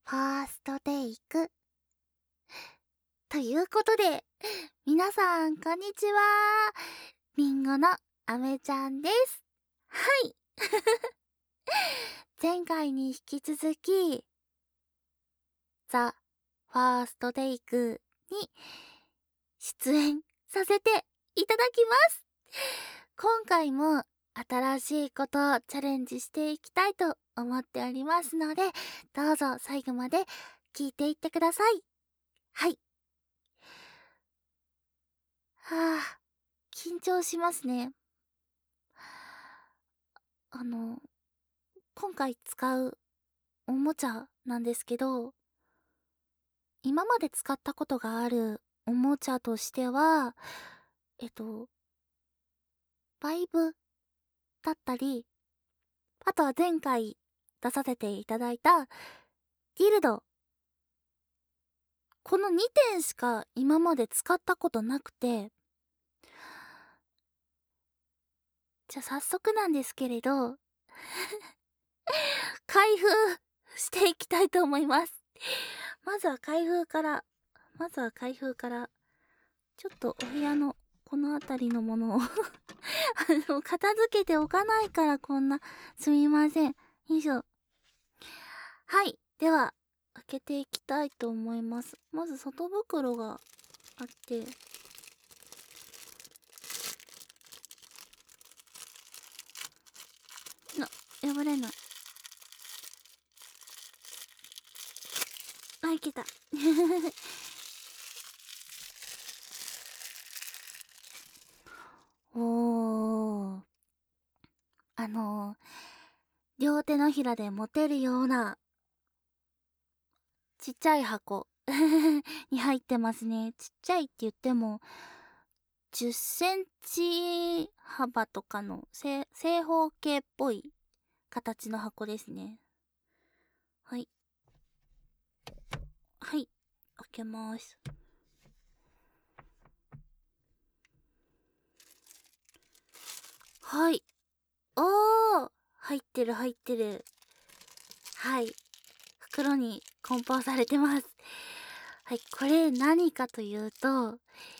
ファーストテイク。ということで、皆さん、こんにちは。リンゴのあめちゃんです。はい。前回に引き続き、ザ・ファーストテイクに出演させていただきます。今回も新しいことをチャレンジしていきたいと思っておりますので、どうぞ最後まで聞いていってください。はい。はあ、緊張しますね。今回使うおもちゃなんですけど、今まで使ったことがあるおもちゃとしては、バイブだったり、あとは前回出させていただいたディルド。この2点しか今まで使ったことなくて、じゃあ早速なんですけれど、開封していきたいと思います。まずは開封から、ちょっとお部屋のこの辺りのものを片付けておかないからこんな、すみません。よいしょ。はい。では、開けていきたいと思います。まず外袋があって、破れない。あ、いけた。おー。両手のひらで持てるような、ちっちゃい箱に入ってますね。ちっちゃいって言っても、10センチ幅とかの正方形っぽい形の箱ですね。はい。はい。開けます。はい。おー、入ってる。はい。袋に梱包されてます。はい。これ何かというと、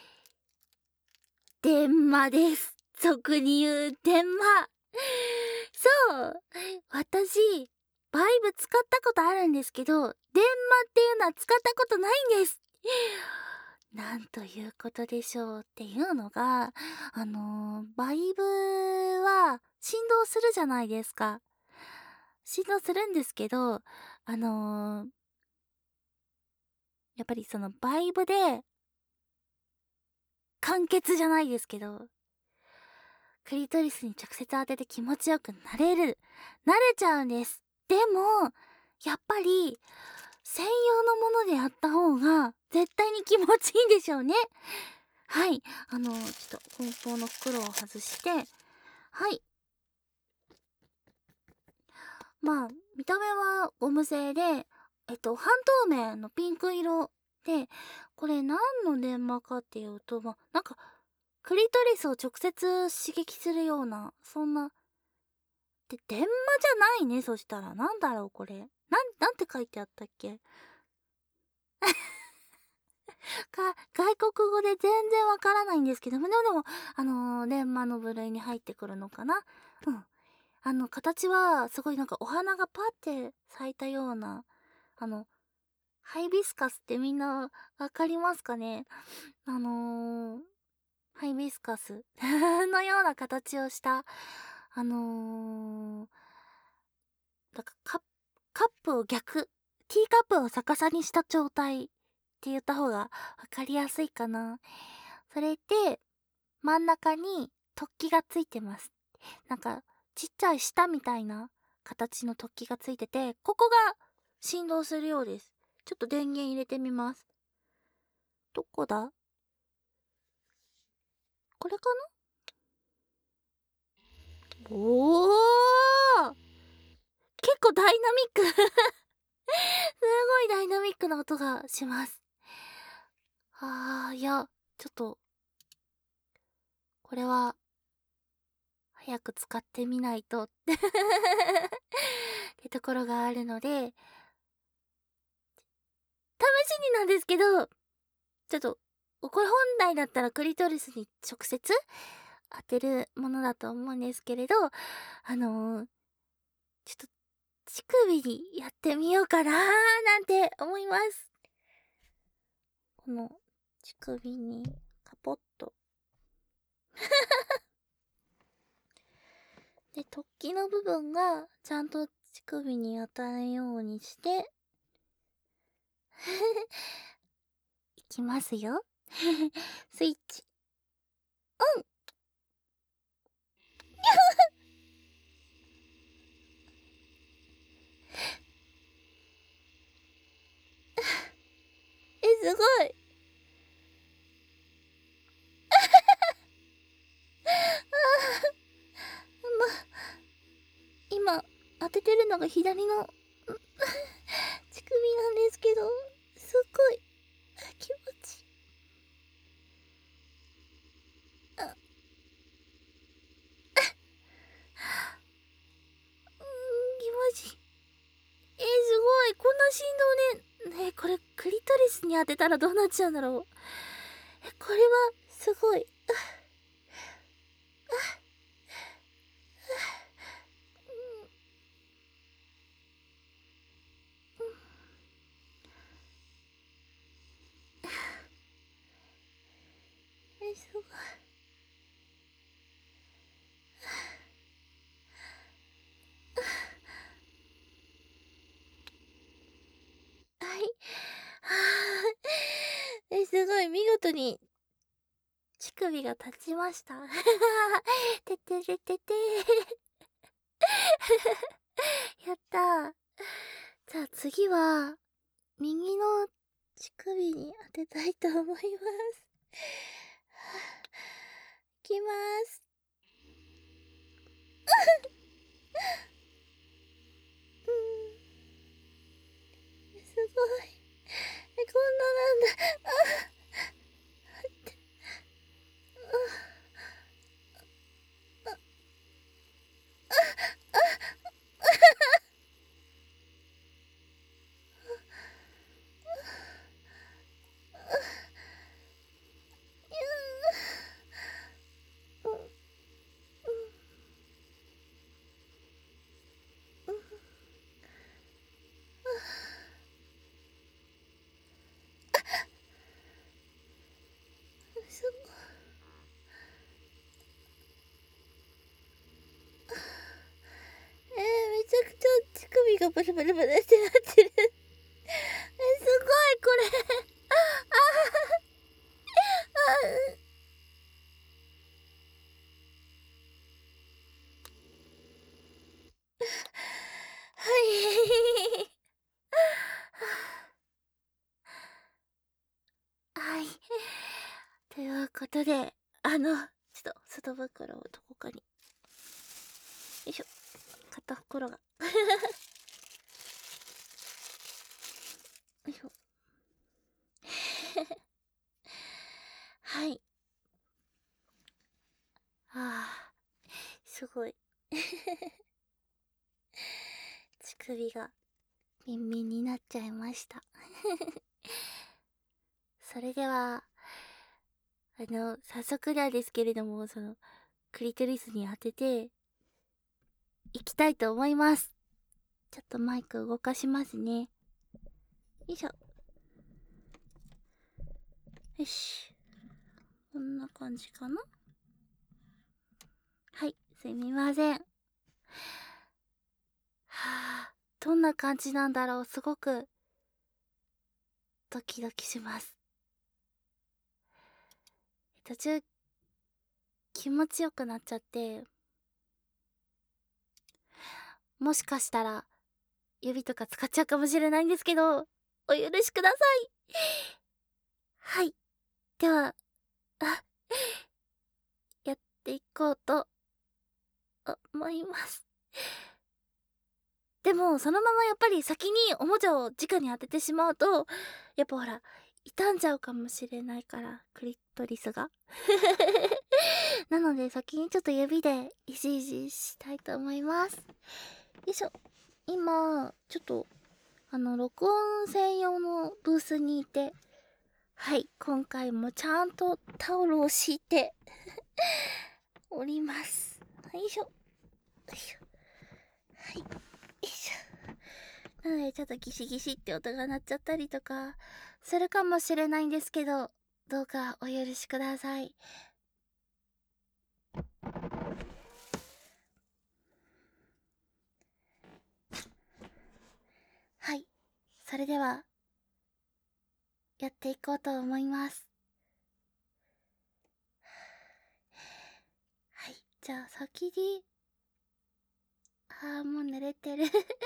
電話です。俗に言う電話。そう。私、バイブ使ったことあるんですけど、電話っていうのは使ったことないんです。なんということでしょうっていうのが、バイブは振動するじゃないですか。振動するんですけど、やっぱりそのバイブで、完結じゃないですけど、クリトリスに直接当てて気持ちよく慣れちゃうんです。でも、やっぱり、専用のものでやった方が、絶対に気持ちいいんでしょうね。はい。ちょっと、梱包の袋を外して、はい。まあ、見た目はゴム製で、半透明のピンク色で、これ何の電話かっていうと、なんか、クリトリスを直接刺激するような、そんな、電話じゃないね、そしたら。なんだろう、これ。なんて書いてあったっけ外国語で全然わからないんですけども、でも、電話の部類に入ってくるのかな。うん。形は、すごいなんかお花がパって咲いたような、あの、ハイビスカスってみんなわかりますかね。ハイビスカスのような形をした、なんかカップをティーカップを逆さにした状態って言った方がわかりやすいかな。それで、真ん中に突起がついてます。なんか、ちっちゃい舌みたいな形の突起がついてて、ここが振動するようです。ちょっと電源入れてみます。どこだ？これかな？おー！結構ダイナミックすごいダイナミックな音がします。いや、ちょっと、これは、早く使ってみないとってところがあるので、 しになんですけど、ちょっと、これ本来だったらクリトリスに直接当てるものだと思うんですけれど、ちょっと乳首にやってみようかなーなんて思います。この乳首にカポッと。で、突起の部分がちゃんと乳首に当たるようにしていきますよ。スイッチオン。すごい。今当ててるのが左の乳首なんですけど、すっごい気持ちいい。気持ちいい。すごい。こんな振動ね。これクリトリスに当てたらどうなっちゃうんだろう。これはすごい。すごい。はい。すごい。見事に乳首が立ちました。ててててて。やったー。じゃあ次は、右の乳首に当てたいと思います。いきます。すごい。こんななんだ。すごい。めちゃくちゃ乳首がブルブルブルってなってる。すごい、これ。はい。はい。ということで、ちょっと外袋をどこかに。よいしょ。片袋が。よいしょ。はい。すごい。乳首がミンミンになっちゃいました。それでは、早速なんですけれども、クリトリスに当てて、いきたいと思います。ちょっとマイク動かしますね。よいしょ。よし。こんな感じかな。はい、すみません。どんな感じなんだろう。すごく、ドキドキします。途中、気持ちよくなっちゃって、もしかしたら、指とか使っちゃうかもしれないんですけど、お許しください。はい。では、やっていこうと、思います。でも、そのままやっぱり先におもちゃを直に当ててしまうと、やっぱほら、傷んじゃうかもしれないから、クリトリスが。なので、先にちょっと指でいじいじしたいと思います。よいしょ。今、ちょっと、 録音専用のブースにいて、はい、今回もちゃんとタオルを敷いております。よいしょ。よいしょ。はい。よいしょ。なのでちょっとギシギシって音が鳴っちゃったりとかするかもしれないんですけど、どうかお許しください。はい。それでは、やっていこうと思います。はい。じゃあ先に、もう濡れてる。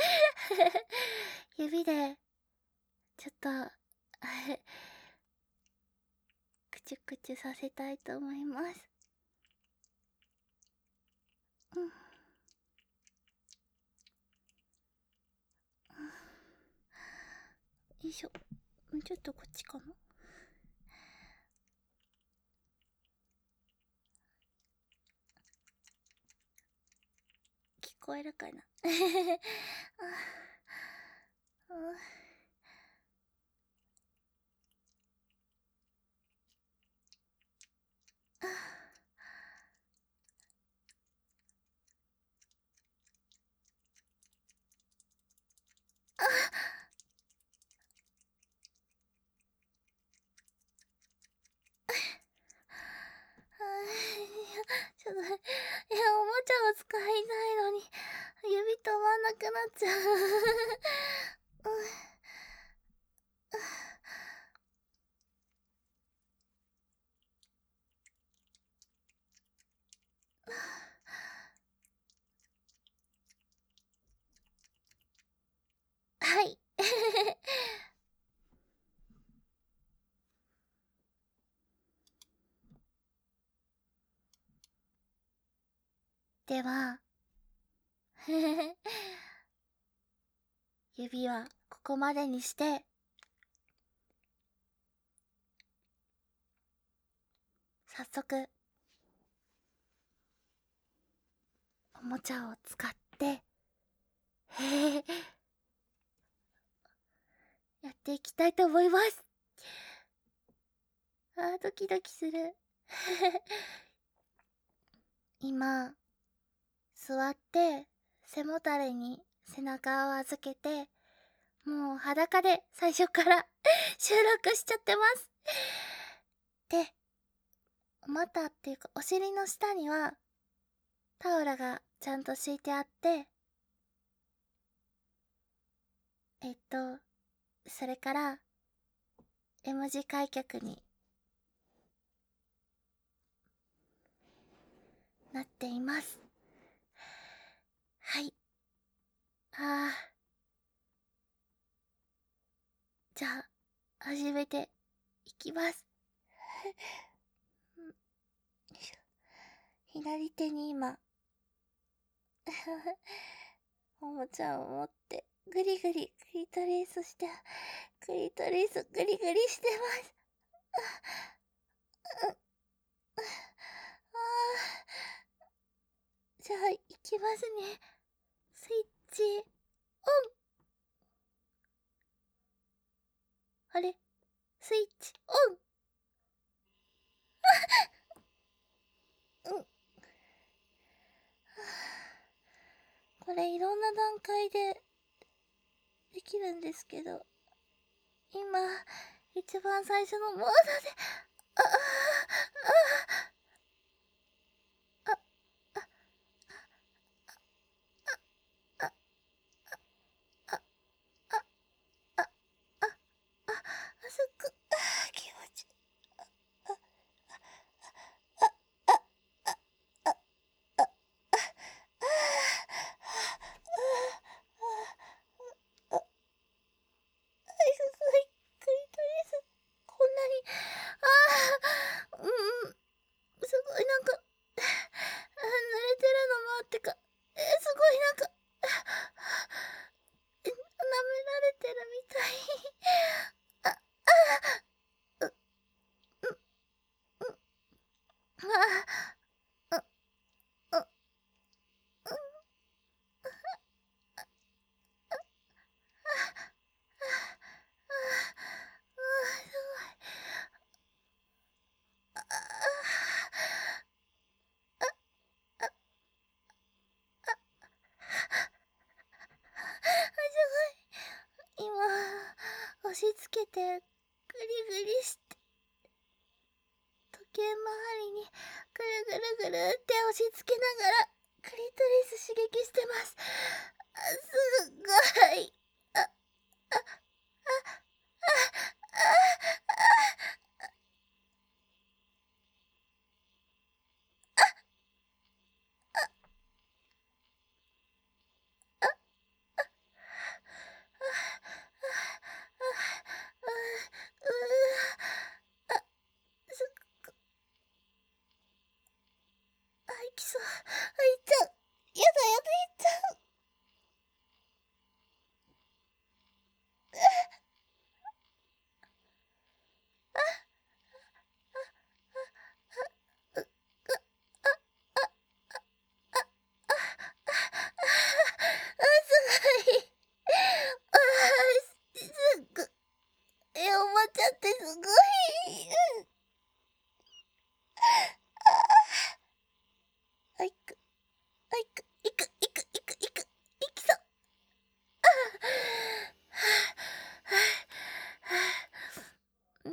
指で、ちょっと、くちゅくちゅさせたいと思います。うん。よいしょ。ちょっとこっちかな。聞こえるかな。ちょっと、おもちゃを使いたいのに、指止まんなくなっちゃう。はい。では、指はここまでにして、早速、おもちゃを使って、やっていきたいと思います。ドキドキする。今、座って、背もたれに背中を預けて、もう裸で最初から収録しちゃってます。で、股っていうかお尻の下にはタオルがちゃんと敷いてあって、それから M 字開脚になっています。はい。じゃあ、始めていきます。左手に今、おもちゃを持って、グリグリ、クリトリスして、クリトリスグリグリしてます。じゃあ、いきますね。スイッチ、オン。あれ、スイッチ、オン。うん。これいろんな段階でできるんですけど、今、一番最初のモードで、ああ、ああ、ああ、ああ、ああ、ああ、すっご、気持ちいい。ああ、ああ、ああ、ああ、クリトリス、こんなに、 押し付けてグリグリして、時計回りにぐるぐるぐるって押し付けながらクリトリス刺激してます。すっごい。あ、あ、あ、あ、いきそう。いっちゃう。やだやだ、いっちゃう。すごい。すっごい。おばちゃんってすごい。あいく、あいく、いく、いく、いく、いく、いきそう。うん。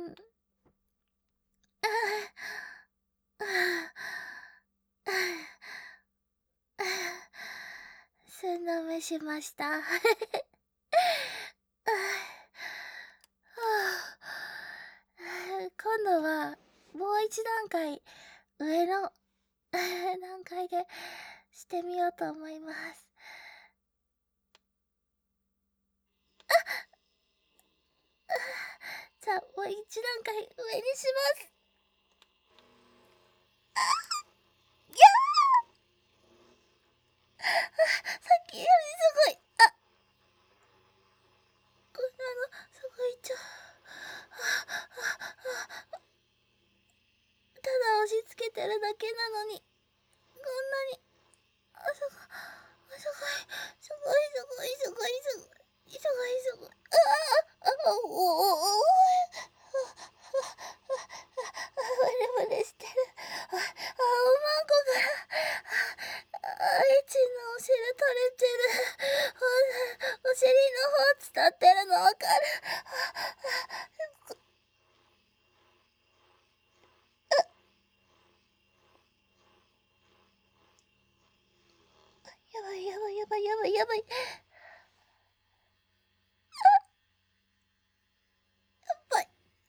寸止めしました。今度はもう一段階上の段階でしてみようと思います。じゃあもう一段階上にします。いやー、さっきよりすごい。こんなのすごいちゃう。ただ押し付けてるだけなのにこんなに、すごい、すごい、すごい、すごい、すごい、すごい、すごい、すごい。おお、ブレブレしてる。おまんこからエチのお汁取れてる。お尻の方伝ってるのわかる。やばいやばいやばいやばいやばい。やばい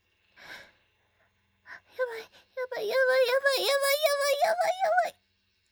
やばいやばいやばいやばいやばいやばいやばいやばい。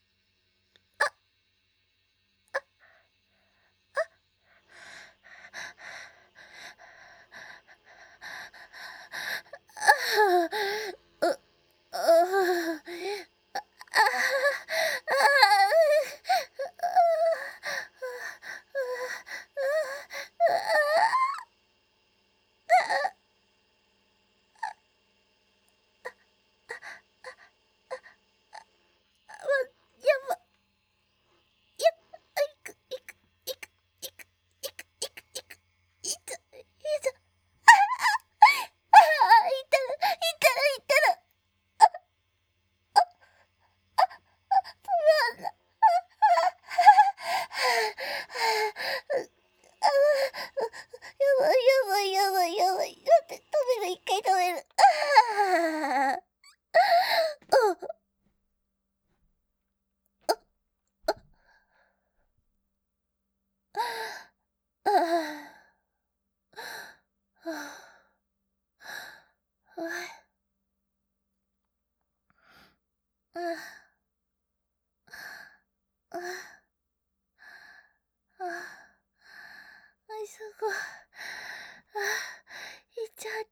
すごい。いっちゃった。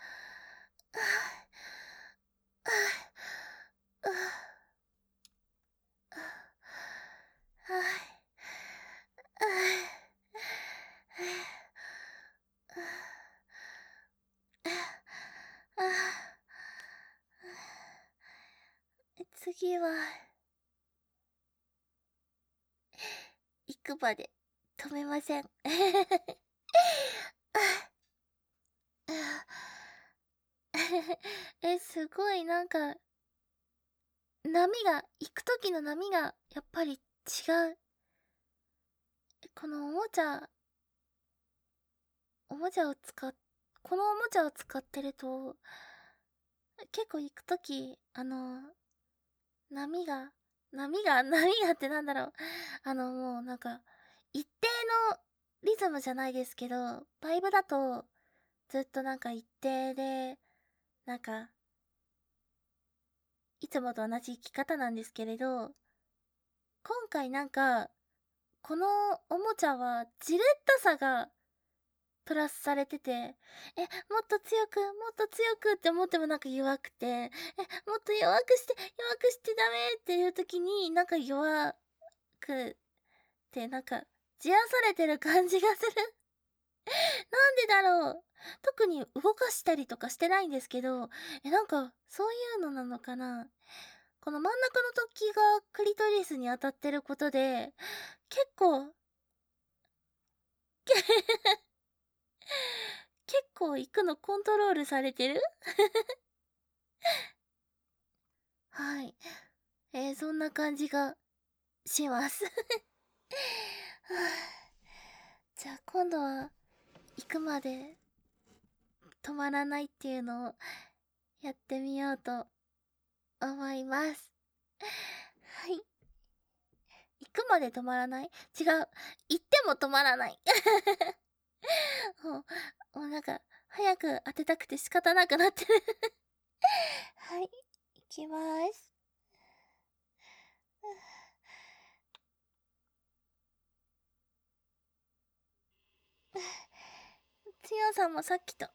次は行くまで止めません。すごいなんか行く時の波がやっぱり違う。このおもちゃを使っこのおもちゃを使ってると、結構行くとき、波が、波がってなんだろう。もうなんか、一定のリズムじゃないですけど、バイブだと、ずっとなんか一定で、なんか、いつもと同じ生き方なんですけれど、今回なんか、このおもちゃは、じれったさがプラスされてて、もっと強く、もっと強くって思ってもなんか弱くて、もっと弱くしてダメっていう時になんか弱くて、なんか、じらされてる感じがする。なんでだろう。特に動かしたりとかしてないんですけど、なんか、そういうのなのかな。この真ん中の突起がクリトリスに当たってることで、結構、結構行くのコントロールされてる。はい。そんな感じがします。はあ、じゃあ今度は行くまで止まらないっていうのをやってみようと思います。はい。行くまで止まらない、違う。行っても止まらない。もうなんか、早く当てたくて仕方なくなってる。はい。行きます。強さもさっきと。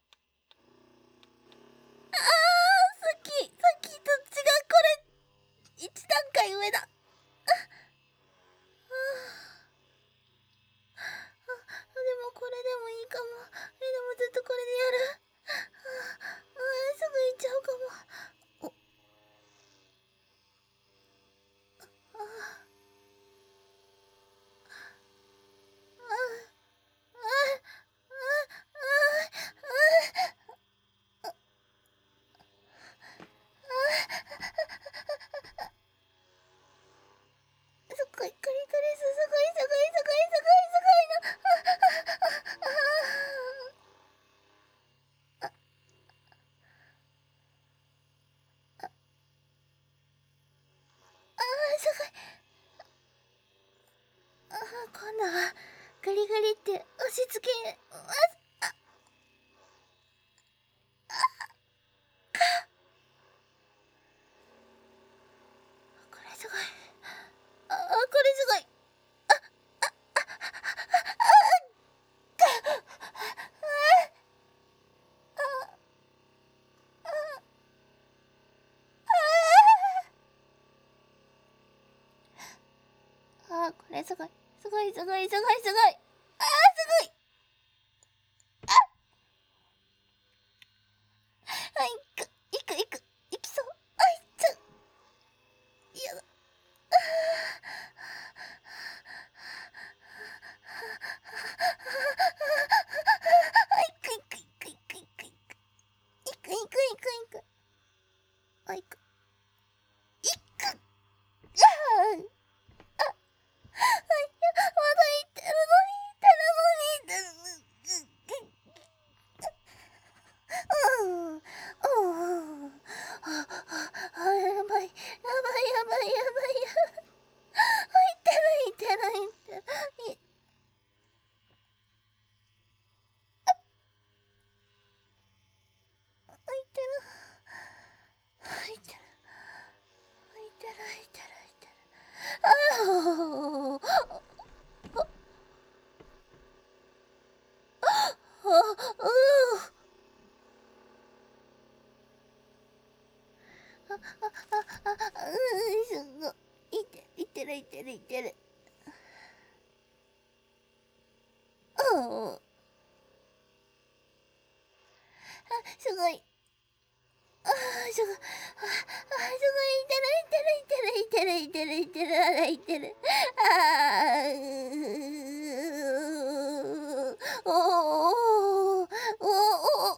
さっきと違う、これ、一段階上だ。でもこれでもいいかも。でもずっとこれでやる。すぐ行っちゃうかも。すごい、クリトリス、すごい、すごい、すごい、すごい、すごいの。すごい。今度は、グリグリって押し付けます。これすごい。これすごい。これすごい。すごい、すごい、すごい、すごい。すごい。行きそう。行っちゃう。やだ。行く、行く、行く、行く、行く、行く。行く、行く、行く、行く。行く。行く。まだ言ってるのに、やばい、やばい、やばい、やばい、やばい。言ってる、言ってる、言ってる。言ってる、言ってる、言ってる、言ってる、言ってる。すごい。いってる、いってる、いってる。すごい。すごい。いってる、いってる、いってる、いってる、いってる、あら、いってる。おおおお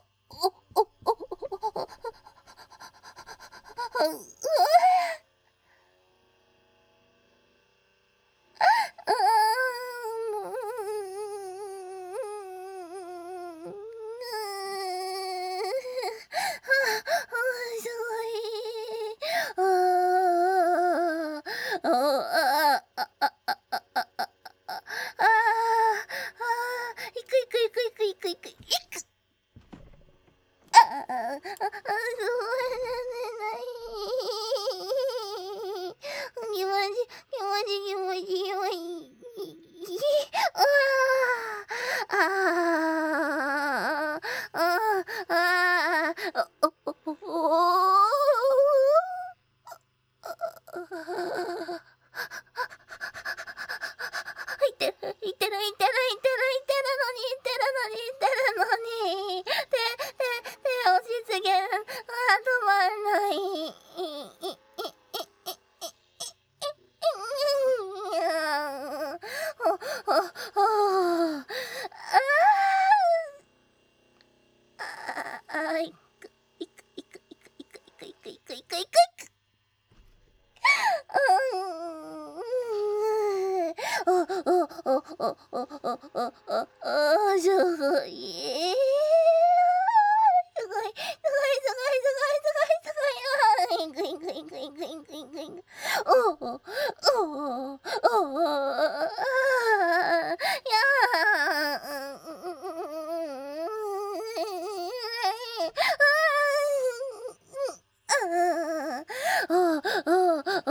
すごい。すごい、すごい、すごい、すごい、すごい、すごい。ぐいぐいぐいぐいぐいぐいぐい。おお、おお、おお、ああ、やあ、おお、お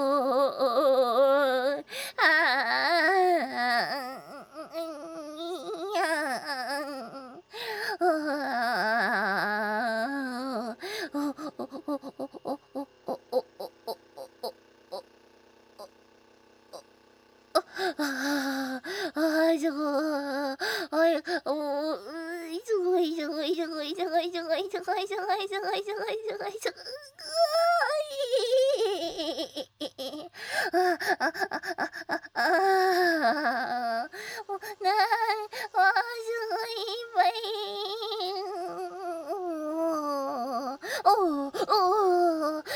お、ああ、やあ、おお、おお、おお、おお、おお、ああ、すごい。あい、おすごい、すごい、すごい、すごい、すごい、すごい、すごい、すごい、すごい、すごい、すごい。あ、あ、あ、あ、あ、あ、もう、わあ、すごい、いっぱい。おお、おお、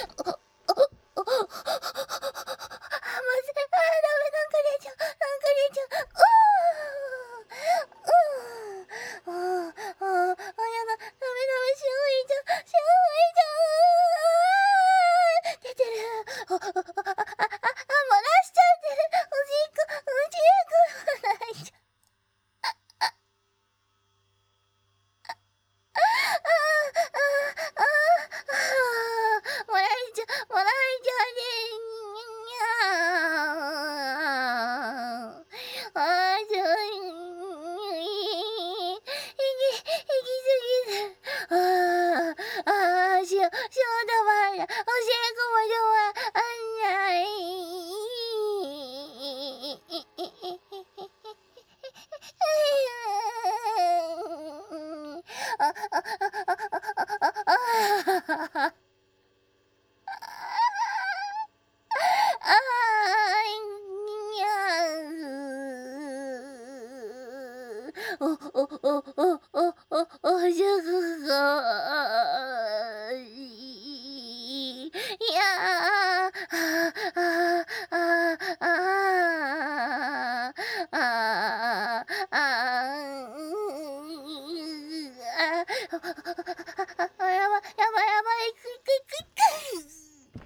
お、お、お、お、お、おじゃがいやあ、あ、あ、あ、あ、あ、やばい、やばい、やばい、いくいくいくいく。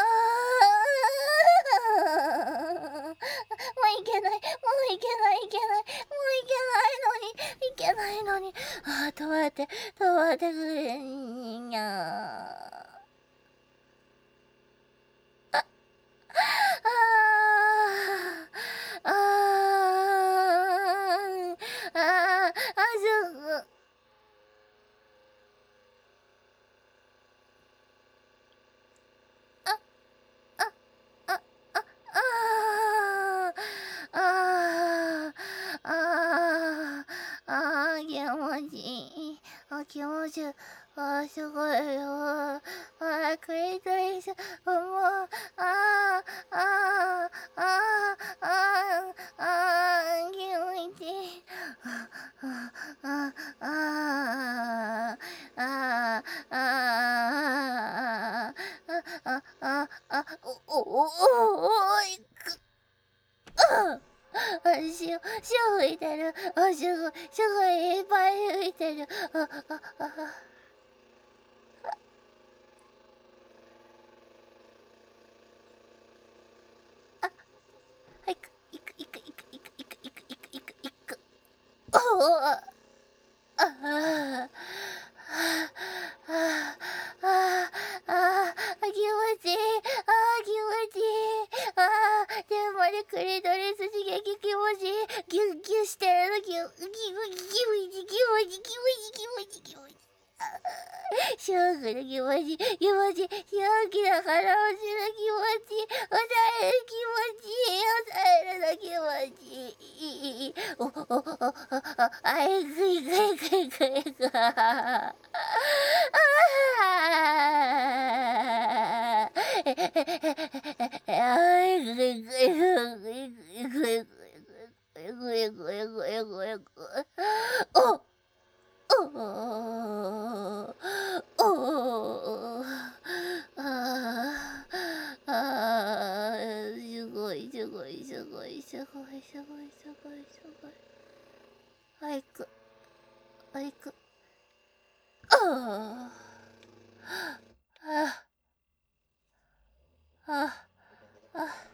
いけない、もういけない、いけない。 すごいよ。クリトリス、もう、ああ、気持ちいい。ああ、ああ、いく。吹いてる。すごいいっぱい吹いてる。はいく、いく。おお、ああ、気持ちいい。気持ちいい。でもね、クリトリス刺激気持ちいい。ギュッギュしてるの、ギュッ、気持ちいい。ショークの気持ち、正気だから落ちる気持ち、抑える気持ち、あいくいくいくいくいく。おおおすごい。はいく。ああああ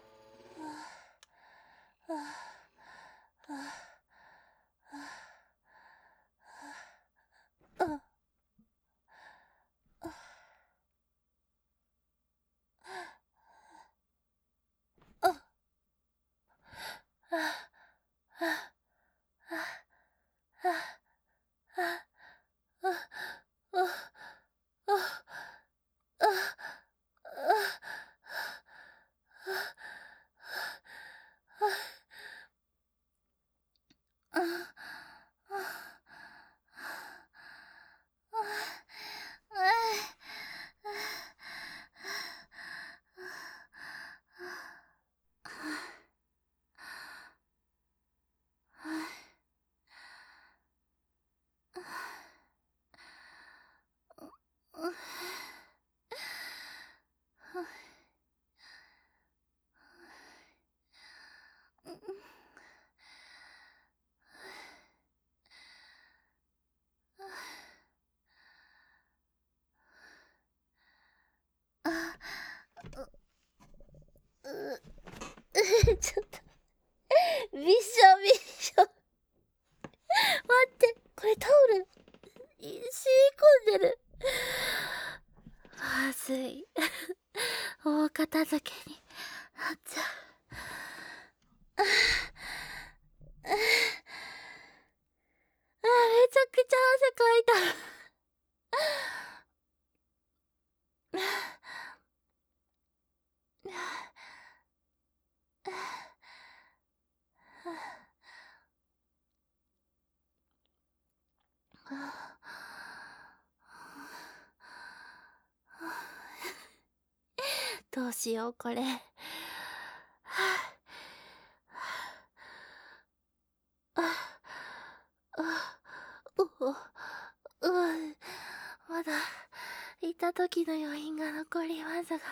ちょっと、びしょ。待って、これタオル、染み込んでる。まずい。大片付けになっちゃう。めちゃくちゃ汗かいた。どうしようこれ。まだいた時の余韻が残りますが。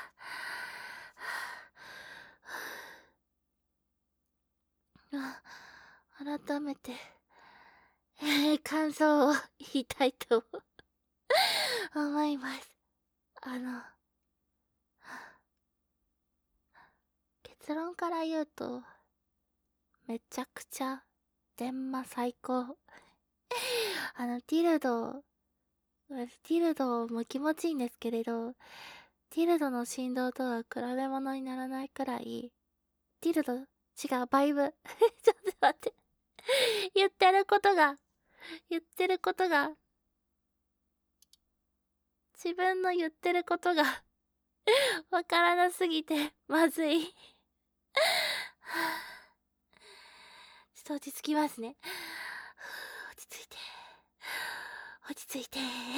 改めて、感想を言いたいと思います。結論から言うと、めちゃくちゃ、電マ最高。ティルドも気持ちいいんですけれど、ティルドの振動とは比べ物にならないくらい、ティルド、違う、バイブ。ちょっと待って。言ってることが、自分の言ってることがわからなすぎて、まずい。ちょっと落ち着きますね。落ち着いて。 落ち着いて。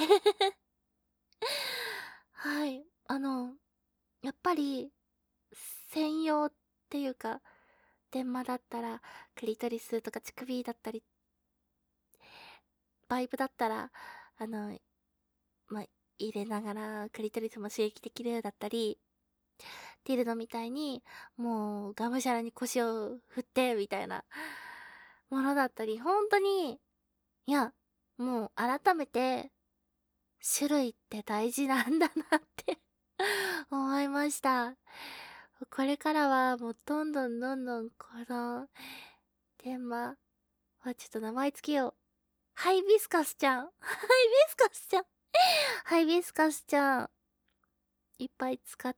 はい。やっぱり、専用っていうか、電話だったら、クリトリスとか乳首だったり、バイブだったら、あの、まあ、入れながらクリトリスも刺激できるだったり、ディルドみたいに、もう、がむしゃらに腰を振って、みたいな、ものだったり、本当に、いや、もう改めて、種類って大事なんだなって思いました。これからはもうどんどんどんどんこの電話はちょっと名前つけよう。ハイビスカスちゃん。ハイビスカスちゃん。ハイビスカスちゃん。いっぱい使って、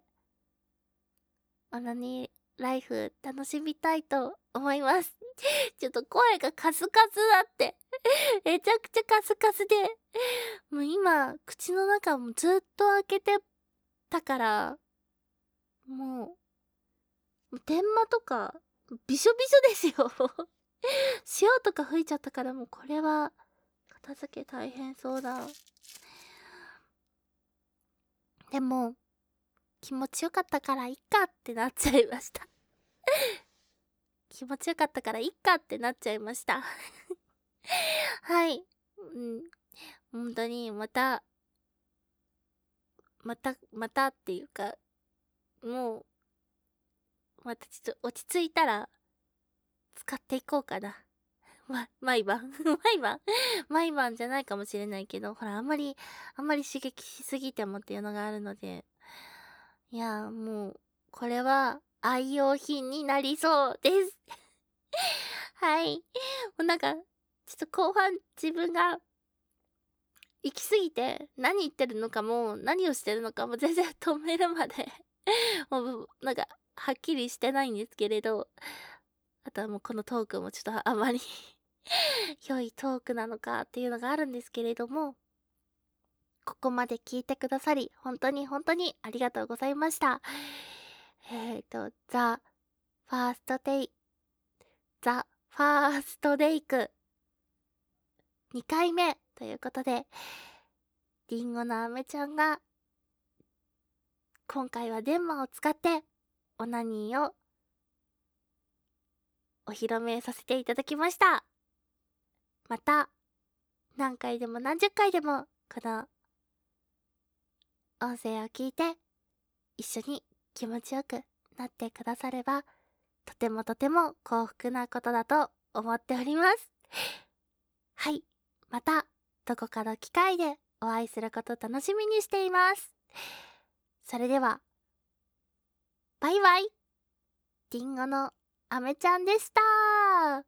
オナニーライフ楽しみたいと思います。ちょっと声がカスカスだって。めちゃくちゃカスカスで。もう今、口の中もずっと開けてたから、も電話とか、びしょびしょですよ。塩とか吹いちゃったからもうこれは、片付け大変そうだ。でも、気持ちよかったからいっかってなっちゃいました。気持ちよかったからいっかってなっちゃいました。はい。うん。本当に、またっていうか、もう、またちょっと落ち着いたら、使っていこうかな。毎晩毎晩じゃないかもしれないけど、ほら、あんまり刺激しすぎてもっていうのがあるので、いや、もう、これは愛用品になりそうです。はい。もうなんか、ちょっと後半自分が行き過ぎて何言ってるのかも何をしてるのかも全然止めるまでもうなんかはっきりしてないんですけれど、あとはもうこのトークもちょっとあまり良いトークなのかっていうのがあるんですけれども、ここまで聞いてくださり本当に本当にありがとうございました。ザ・ファーストテイザ・ファーストデイク2回目ということで、リンゴのアメちゃんが今回は電話を使ってオナニーをお披露目させていただきました。また何回でも何十回でもこの音声を聞いて一緒に気持ちよくなってくださればとてもとても幸福なことだと思っております。はい、またどこかの機会でお会いすること楽しみにしています。それではバイバイ。リンゴのアメちゃんでした。